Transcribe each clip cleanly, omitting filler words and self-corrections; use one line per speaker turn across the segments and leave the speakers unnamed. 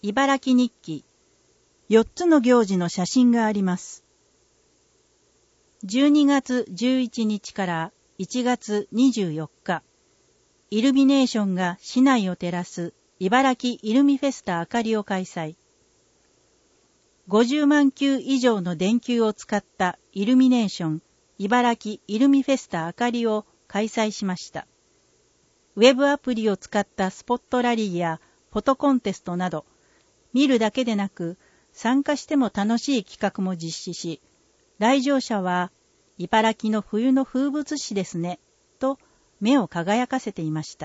茨城日記。4つの行事の写真があります。12月11日から1月24日、イルミネーションが市内を照らす茨城イルミフェスタあかりを開催。50万球以上の電球を使ったイルミネーション茨城イルミフェスタあかりを開催しました。ウェブアプリを使ったスポットラリーやフォトコンテストなど、見るだけでなく参加しても楽しい企画も実施し、来場者は茨城の冬の風物詩ですねと目を輝かせていました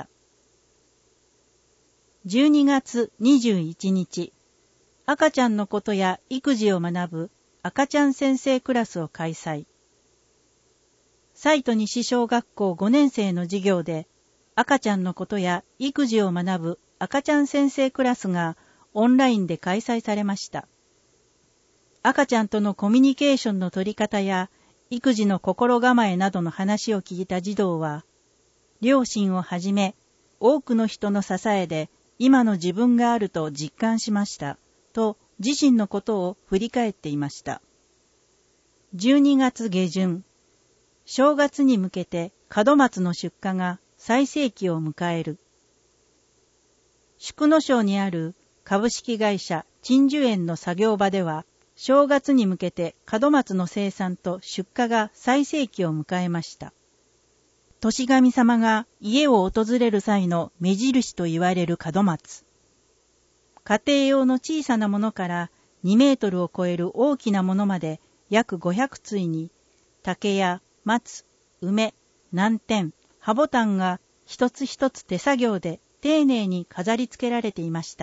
。12月21日、赤ちゃんのことや育児を学ぶ赤ちゃん先生クラスを開催。西都西小学校5年生の授業で赤ちゃんのことや育児を学ぶ赤ちゃん先生クラスがオンラインで開催されました。赤ちゃんとのコミュニケーションの取り方や育児の心構えなどの話を聞いた児童は、両親をはじめ多くの人の支えで今の自分があると実感しましたと自身のことを振り返っていました。12月下旬、正月に向けて門松の出荷が最盛期を迎える。宿野省にある株式会社鎮守園の作業場では、正月に向けて門松の生産と出荷が最盛期を迎えました。年神様が家を訪れる際の目印と言われる門松。家庭用の小さなものから2メートルを超える大きなものまで約500対に、竹や松、梅、南天、ハボタンが一つ一つ手作業で丁寧に飾り付けられていました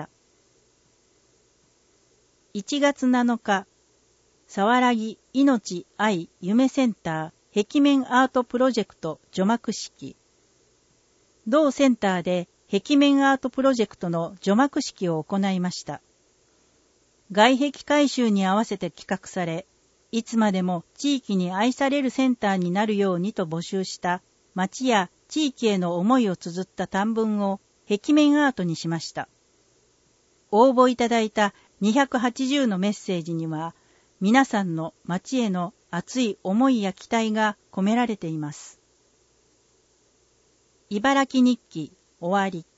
。1月7日、さわらぎ命愛夢センター壁面アートプロジェクト除幕式。同センターで壁面アートプロジェクトの除幕式を行いました。外壁改修に合わせて企画され、いつまでも地域に愛されるセンターになるようにと募集した町や地域への思いを綴った短文を壁面アートにしました。応募いただいた280のメッセージには、皆さんの町への熱い思いや期待が込められています。茨城日記終わり。